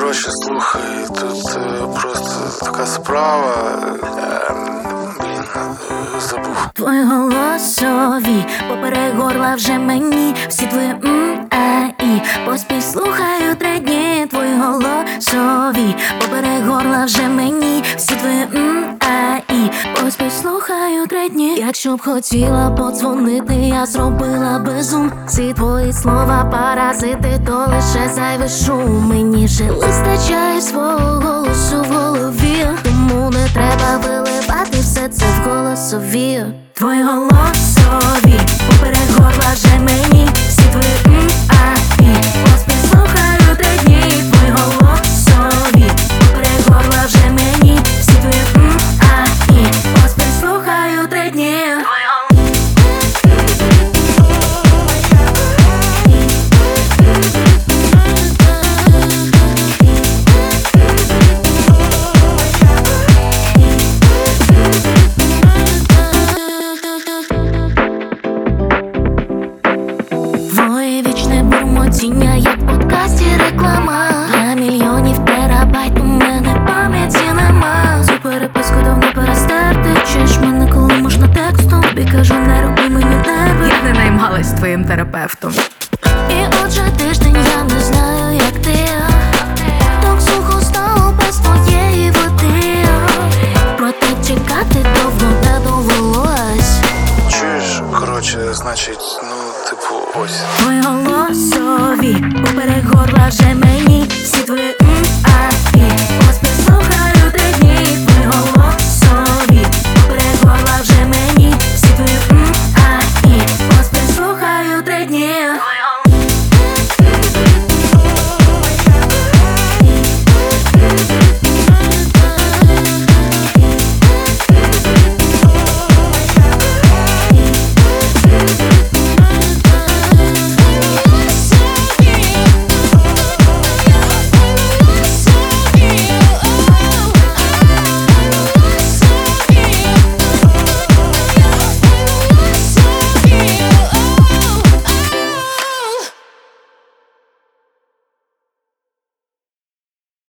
Коротше, слухай, тут просто така справа. Забув. Твої голосові поперек горла вже мені. Всі твої і поспіль слухаю 3 дні. Твої голосові поперек горла вже мені. Всі твої і поспіль слухаю 3 дні. Якщо б хотіла подзвонити, я зробила безум. Всі твої слова паразити, то лише зайвий шум. Мені же вистачає свого голосу в голові, тому не треба виливати все це в голосові. Твій голос